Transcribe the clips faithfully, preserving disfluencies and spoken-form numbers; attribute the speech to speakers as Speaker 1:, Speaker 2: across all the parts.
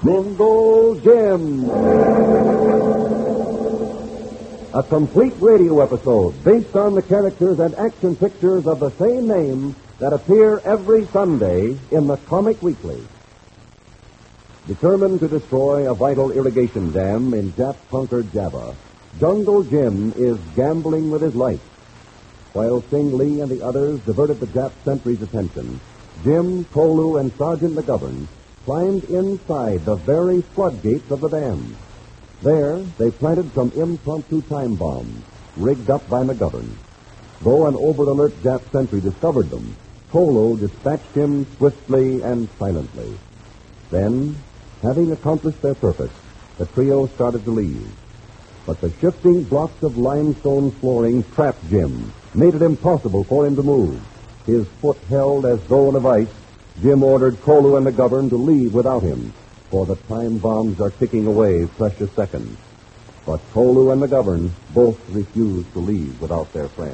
Speaker 1: Jungle Jim. A complete radio episode based on the characters and action pictures of the same name that appear every Sunday in the Comic Weekly. Determined to destroy a vital irrigation dam in Jap-conquered Java, Jungle Jim is gambling with his life. While Sing Lee and the others diverted the Jap sentry's attention, Jim, Kolu, and Sergeant McGovern climbed inside the very floodgates of the dam. There, they planted some impromptu time bombs, rigged up by McGovern. Though an over-alert Jap sentry discovered them, Kolu dispatched him swiftly and silently. Then, having accomplished their purpose, the trio started to leave. But the shifting blocks of limestone flooring trapped Jim, made it impossible for him to move. His foot held as though in a vice, Jim ordered Kolu and McGovern to leave without him, for the time bombs are ticking away precious seconds. But Kolu and McGovern both refused to leave without their friend.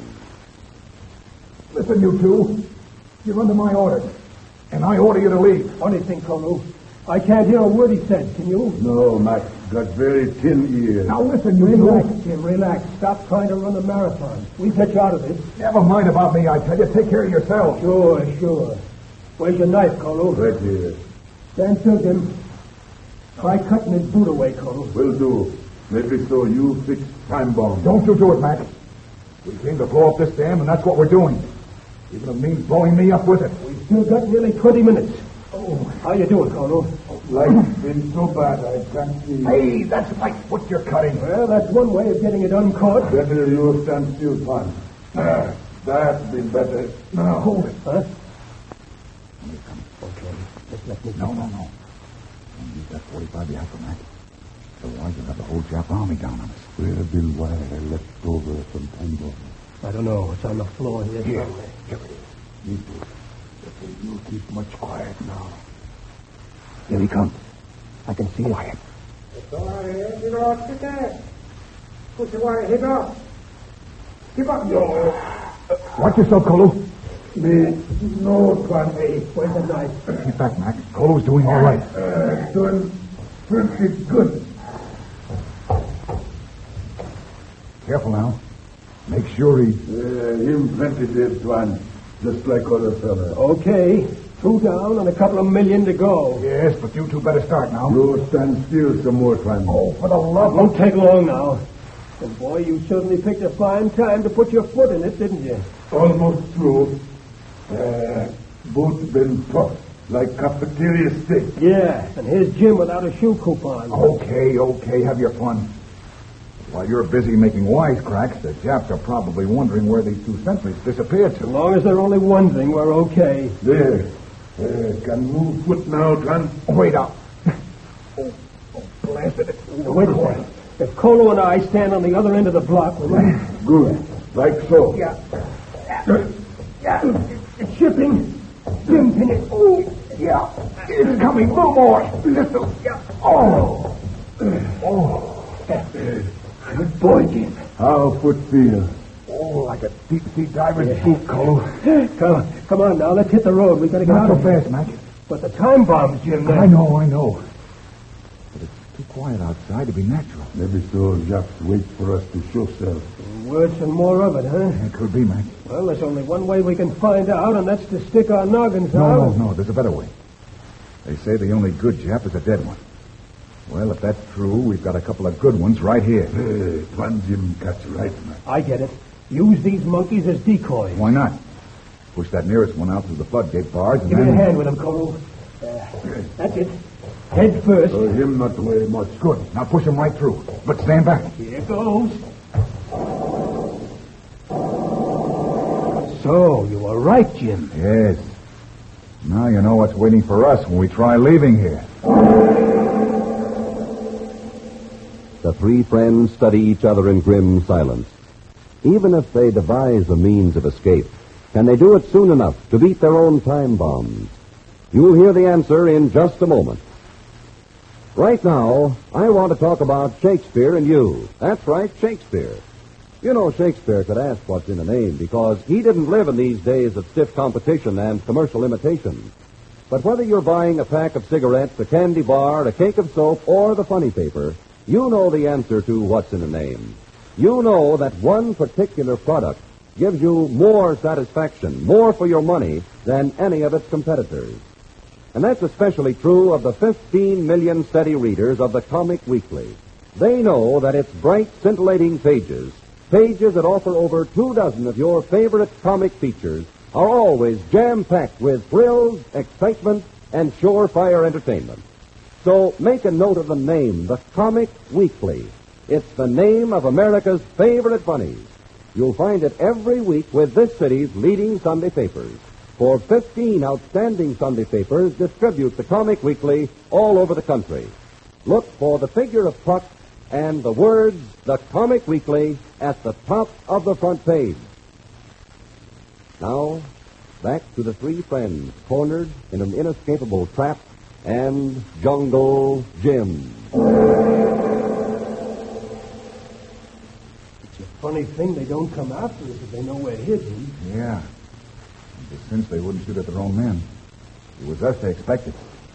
Speaker 2: Listen, you two. You're under my orders, and I order you to leave.
Speaker 3: Funny thing, Kolu. I can't hear a word he said. Can you?
Speaker 4: No, Max. Got very thin ears.
Speaker 2: Now listen, you
Speaker 3: Relax,
Speaker 2: two.
Speaker 3: Jim, relax. Stop trying to run the marathon. We'll get you out of this.
Speaker 2: Never mind about me, I tell you. Take care of yourself.
Speaker 3: Sure, sure. Where's your knife, Kolu?
Speaker 4: Right here.
Speaker 3: Stand still, Jim. Try cutting his boot away, Kolu.
Speaker 4: Will do. Maybe so you fix time bomb.
Speaker 2: Don't you do it, Max. We came to blow up this dam, and that's what we're doing. Even if it means blowing me up with it.
Speaker 3: We've still got nearly twenty minutes. Oh, how you doing, Kolu?
Speaker 4: Life's been so bad, I can't see.
Speaker 2: Hey, that's my foot you're cutting.
Speaker 3: Well, that's one way of getting it uncaught.
Speaker 4: Better you stand still, Pan. Ah, that's been better.
Speaker 2: Now, hold it.
Speaker 3: Huh?
Speaker 2: Here comes.
Speaker 3: Okay, just let me...
Speaker 2: No, no, no. Don't use that forty-five you have for Mac. Otherwise, you'll have the whole Jap army down on us.
Speaker 4: Where Bill Wire left over some time bomb?
Speaker 3: I don't know. It's on the floor here.
Speaker 2: Here, here it is.
Speaker 4: Me too. But you keep much quiet now.
Speaker 2: Here he comes.
Speaker 3: I can see it.
Speaker 2: Quiet.
Speaker 3: Give up.
Speaker 2: No. Watch yourself, Kolu.
Speaker 4: Me, no, Pan.
Speaker 3: Hey, where's the knife?
Speaker 2: Keep back, Mac. Kolu's doing all right.
Speaker 4: Uh, doing pretty good.
Speaker 2: Careful now. Make sure he...
Speaker 4: Uh, him plenty dead, Twan. Just like other fella.
Speaker 3: Okay. Two down and a couple of million to go.
Speaker 2: Yes, but you two better start now.
Speaker 4: You stand still some more, Twan.
Speaker 2: Oh, for the love
Speaker 3: Won't take long now. And boy, you certainly picked a fine time to put your foot in it, didn't you?
Speaker 4: Almost through. Uh, both been tough, like cafeteria steak.
Speaker 3: Yeah, and here's Jim without a shoe coupon.
Speaker 2: Okay, okay, have your fun. While you're busy making wisecracks, the Japs are probably wondering where these two sentries disappeared
Speaker 3: As
Speaker 2: to.
Speaker 3: long as they're only wondering, we're okay.
Speaker 4: There. Uh, can move foot now, Twan.
Speaker 2: Wait up. Oh, oh, blasted it.
Speaker 3: Now, wait a second. If Kolu and I stand on the other end of the block, we'll...
Speaker 4: Good. Like so.
Speaker 3: Yeah. Yeah. It's shipping. Jim, can you... Oh,
Speaker 2: Yeah, it's coming. A little more. Little.
Speaker 3: yeah.
Speaker 2: Oh. Oh.
Speaker 3: Good boy, Jim.
Speaker 4: How foot feel?
Speaker 2: Oh, like a deep-sea diver's boot, Kolu.
Speaker 3: Come, come on now, let's hit the road. We gotta get
Speaker 2: Not
Speaker 3: out
Speaker 2: so
Speaker 3: of here.
Speaker 2: fast, Mac.
Speaker 3: But the time bombs, Jim. they're-
Speaker 2: I know, I know. But it's too quiet outside to be natural.
Speaker 4: Maybe so Japs wait for us to show self.
Speaker 3: Worse and more of it, huh?
Speaker 2: It could be, Mac.
Speaker 3: Well, there's only one way we can find out, and that's to stick our noggins
Speaker 2: No,
Speaker 3: out.
Speaker 2: no, no. There's a better way. They say the only good Jap is a dead one. Well, if that's true, we've got a couple of good ones right here.
Speaker 4: Hey, Twan Jim catch right, man.
Speaker 3: I get it. Use these monkeys as decoys.
Speaker 2: Why not? Push that nearest one out through the floodgate bars and
Speaker 3: Give me
Speaker 2: then...
Speaker 3: a hand with him, Kolu. Uh, that's it. Head first.
Speaker 4: So him not weigh much.
Speaker 2: Good. Now push him right through. But stand back.
Speaker 3: Here goes. So, you were right, Jim.
Speaker 2: Yes. Now you know what's waiting for us when we try leaving here.
Speaker 1: The three friends study each other in grim silence. Even if they devise a means of escape, can they do it soon enough to beat their own time bombs? You'll hear the answer in just a moment. Right now, I want to talk about Shakespeare and you. That's right, Shakespeare. You know, Shakespeare could ask what's in a name because he didn't live in these days of stiff competition and commercial imitation. But whether you're buying a pack of cigarettes, a candy bar, a cake of soap, or the funny paper, you know the answer to what's in a name. You know that one particular product gives you more satisfaction, more for your money, than any of its competitors. And that's especially true of the fifteen million steady readers of the Comic Weekly. They know that its bright, scintillating pages, pages that offer over two dozen of your favorite comic features, are always jam-packed with thrills, excitement, and surefire entertainment. So make a note of the name, the Comic Weekly. It's the name of America's favorite bunnies. You'll find it every week with this city's leading Sunday papers. For fifteen outstanding Sunday papers distribute the Comic Weekly all over the country. Look for the figure of Puck and the words, the Comic Weekly, at the top of the front page. Now, back to the three friends cornered in an inescapable trap and Jungle Jim.
Speaker 3: It's a funny thing they don't come after us if they know we're hidden.
Speaker 2: Yeah. But since they wouldn't shoot at their own men, it was us they expected.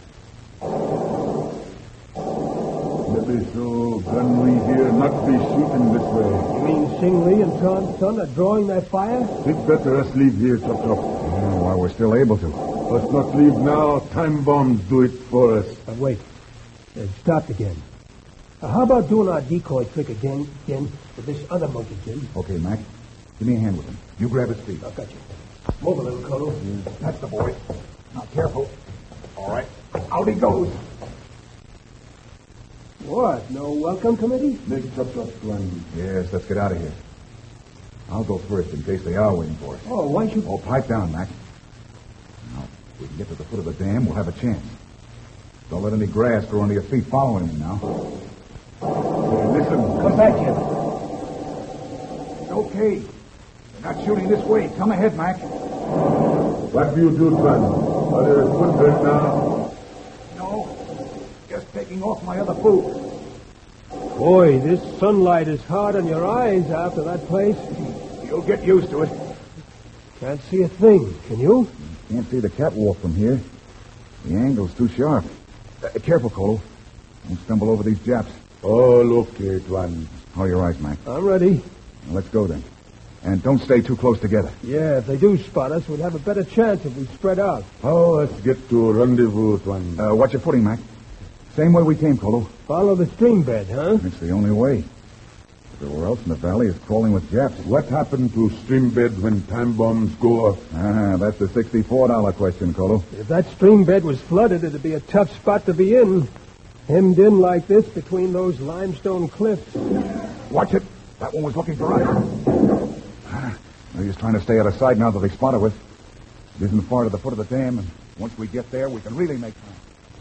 Speaker 4: Maybe so gun we here not be shooting this way.
Speaker 3: You mean Sing Lee and Tron's son are drawing their fire?
Speaker 4: Think better us leave here, Chop Chop.
Speaker 2: Yeah, while we're still able to.
Speaker 4: Us not leave now. Time bombs do it for us.
Speaker 3: Uh, wait. It stopped again. Uh, how about doing our decoy trick again, again with this other monkey, Jim?
Speaker 2: Okay, Mac. Give me a hand with him. You grab his feet.
Speaker 3: I got you. Move a little, Colo.
Speaker 2: That's the boy. Now, careful. All right. Out he goes.
Speaker 3: What? No welcome committee?
Speaker 4: Make Chop Chop run.
Speaker 2: Yes, let's get out of here. I'll go first in case they are waiting for us.
Speaker 3: Oh, why should...
Speaker 2: Oh, pipe down, Mac. Now, if we can get to the foot of the dam, we'll have a chance. Don't let any grass grow under your feet following me now.
Speaker 4: Hey, listen.
Speaker 3: Come back, Jim.
Speaker 2: It's okay. They're not shooting this way. Come ahead, Mac.
Speaker 4: What do you do, Tron? Are there foot hurt now?
Speaker 2: No. Just taking off my other boot.
Speaker 3: Boy, this sunlight is hard on your eyes after that place.
Speaker 2: You'll get used to it.
Speaker 3: Can't see a thing, can you?
Speaker 2: Can't see the catwalk from here. The angle's too sharp. Uh, careful, Cole. Don't stumble over these Japs.
Speaker 4: All okay, Twan.
Speaker 2: Oh, you're right, Mac.
Speaker 3: I'm ready.
Speaker 2: Now, let's go then. And don't stay too close together.
Speaker 3: Yeah, if they do spot us, we'd have a better chance if we spread out.
Speaker 4: How us get to rendezvous, Twan?
Speaker 2: Uh, watch your footing, Mac. Same way we came, Colo.
Speaker 3: Follow the stream bed, huh?
Speaker 2: It's the only way. Everywhere else in the valley is crawling with Japs.
Speaker 4: What happened to stream bed when time bombs go off?
Speaker 2: Ah, that's the sixty-four dollar question, Colo.
Speaker 3: If that stream bed was flooded, it'd be a tough spot to be in. Hemmed in like this between those limestone cliffs.
Speaker 2: Watch it. That one was looking for us. Ah, they're just trying to stay out of sight now that they spotted us. It isn't far to the foot of the dam, and once we get there, we can really make time.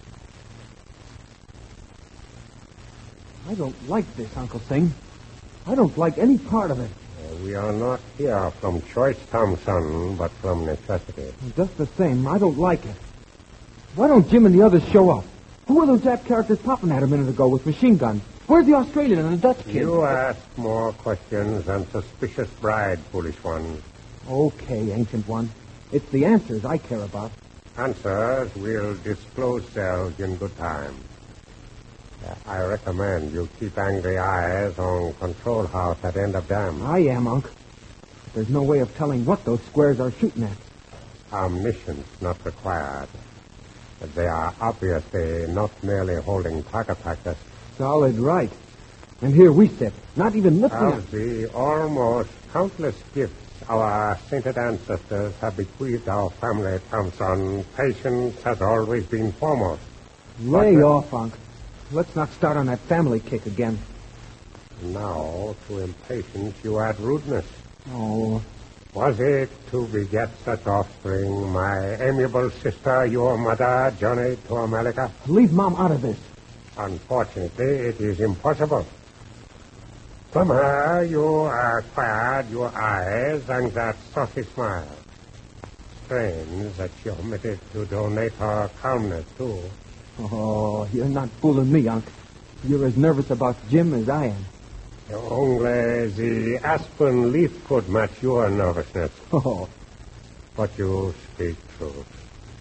Speaker 5: I don't like this, Uncle Sing. I don't like any part of it.
Speaker 6: Uh, we are not here from choice, Thompson, but from necessity.
Speaker 5: Just the same, I don't like it. Why don't Jim and the others show up? Who were those Jap characters popping at a minute ago with machine guns? Where's the Australian and the Dutch kid?
Speaker 6: You ask more questions than suspicious bride, foolish one.
Speaker 5: Okay, ancient one. It's the answers I care about.
Speaker 6: Answers will disclose themselves in good time. Uh, I recommend you keep angry eyes on control house at end of dam.
Speaker 5: I am, Unc. But there's no way of telling what those squares are shooting at.
Speaker 6: Omniscience not required. They are obviously not merely holding target practice.
Speaker 5: Solid right. And here we sit, not even looking at...
Speaker 6: Of the almost countless gifts our sainted ancestors have bequeathed our family, Thompson, patience has always been foremost.
Speaker 5: Lay
Speaker 6: But-
Speaker 5: off, Unc. Let's not start on that family kick again.
Speaker 6: Now, to impatience you add rudeness.
Speaker 5: Oh,
Speaker 6: Was it to beget such offspring, my amiable sister, your mother, journeyed to America?
Speaker 5: leave Mom out of this.
Speaker 6: Unfortunately, it is impossible. From her, you acquired your eyes and that saucy smile. Strange that she omitted to donate her calmness, too.
Speaker 5: Oh, you're not fooling me, Unc. You're as nervous about Jim as I am.
Speaker 6: Only the aspen leaf could match your nervousness.
Speaker 5: Oh,
Speaker 6: But you speak truth.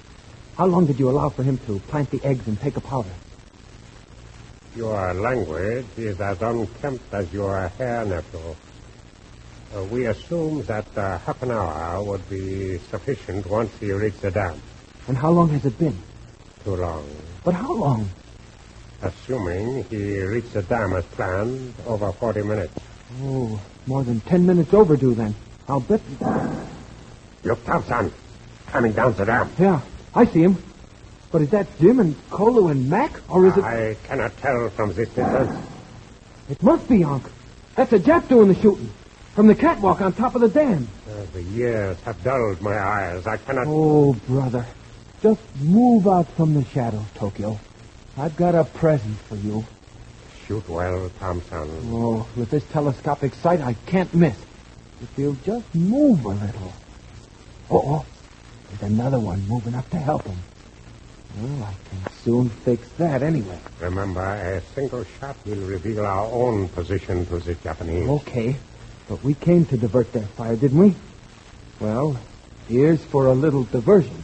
Speaker 5: How long did you allow for him to plant the eggs and take a powder?
Speaker 6: Your language is as unkempt as your hair, nephew. Uh, we assume that uh, half an hour would be sufficient once he reached the dam.
Speaker 5: And how long has it been?
Speaker 6: Too long.
Speaker 5: But how long?
Speaker 6: Assuming he reached the dam as planned, over forty minutes.
Speaker 5: Oh, more than ten minutes overdue then. I'll bet...
Speaker 6: Look, Thompson. Coming down the dam.
Speaker 5: Yeah, I see him. But is that Jim and Kolo and Mac, or is it...
Speaker 6: I cannot tell from this distance.
Speaker 5: It must be, Unc. That's a Jap doing the shooting. From the catwalk on top of the dam.
Speaker 6: Uh, the years have dulled my eyes. I cannot...
Speaker 5: Oh, brother. Just move out from the shadows, Tokyo. I've got a present for you.
Speaker 6: Shoot well, Thompson.
Speaker 5: Oh, with this telescopic sight, I can't miss. If you'll just move a little. Oh, oh. There's another one moving up to help him. Well, I can soon fix that anyway.
Speaker 6: Remember, a single shot will reveal our own position to the Japanese.
Speaker 5: Okay, but we came to divert their fire, didn't we? Well, here's for a little diversion.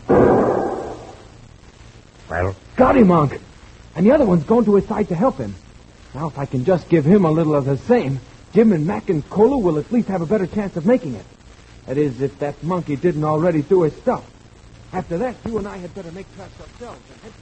Speaker 6: Well?
Speaker 5: Got him, Unc. And the other one's going to his side to help him. Now, if I can just give him a little of the same, Jim and Mac and Kolo will at least have a better chance of making it. That is, if that monkey didn't already do his stuff. After that, you and I had better make tracks ourselves and head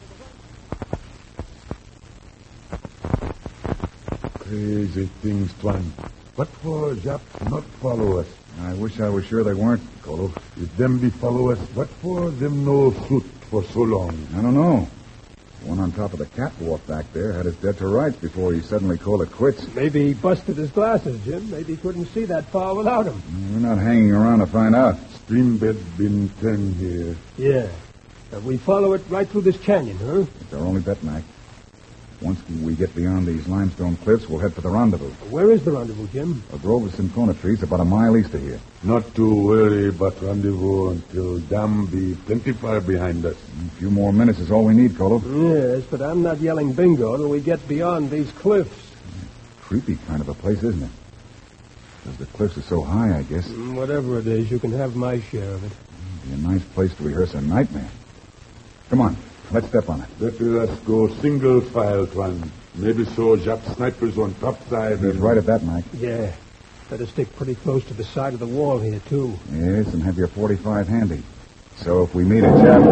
Speaker 5: for the right.
Speaker 4: Crazy things, Twan. What for Japs not follow us?
Speaker 2: I wish I was sure they weren't, Kolo.
Speaker 4: If them be follow us, what for them no shoot for so long?
Speaker 2: I don't know. The one on top of the catwalk back there had us dead to rights before he suddenly called it quits.
Speaker 3: Maybe he busted his glasses, Jim. Maybe he couldn't see that far without them.
Speaker 2: We're not hanging around to find out.
Speaker 4: Stream bed been turned here.
Speaker 3: Yeah. Uh, we follow it right through this canyon, huh?
Speaker 2: It's our only bet, Mac. Once we get beyond these limestone cliffs, we'll head for the rendezvous.
Speaker 3: Where is the rendezvous, Jim?
Speaker 2: A grove of cinchona trees about a mile east of here.
Speaker 4: Not to worry about rendezvous until dam be plenty far behind us.
Speaker 2: A few more minutes is all we need, Kolo.
Speaker 3: Yes, but I'm not yelling bingo till we get beyond these cliffs.
Speaker 2: Creepy kind of a place, isn't it? Because the cliffs are so high, I guess.
Speaker 3: Mm, Whatever it is, you can have my share of it.
Speaker 2: It'd be a nice place to rehearse a nightmare. Come on, let's step on it.
Speaker 4: Let us go single file, Twan. Maybe so Jap snipers on top side.
Speaker 2: He's right at that, Mike.
Speaker 3: Yeah. Better stick pretty close to the side of the wall here, too.
Speaker 2: Yes, and have your forty-five handy. So if we meet a Jap...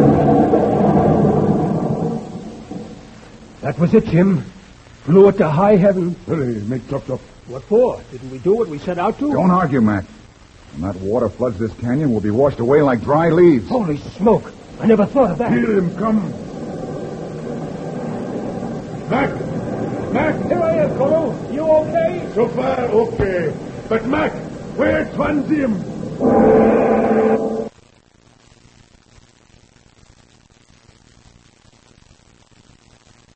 Speaker 3: That was it, Jim. Flew it to high heaven.
Speaker 4: Hurry, make chop chop.
Speaker 3: What for? Didn't we do what we set out to?
Speaker 2: Don't argue, Mac. When that water floods this canyon, we'll be washed away like dry leaves.
Speaker 3: Holy smoke. I never thought of that.
Speaker 4: Hear him come. Mac! Mac!
Speaker 3: Here I am, Kolo. You okay?
Speaker 4: So far, okay. But Mac, where's Twan Jim?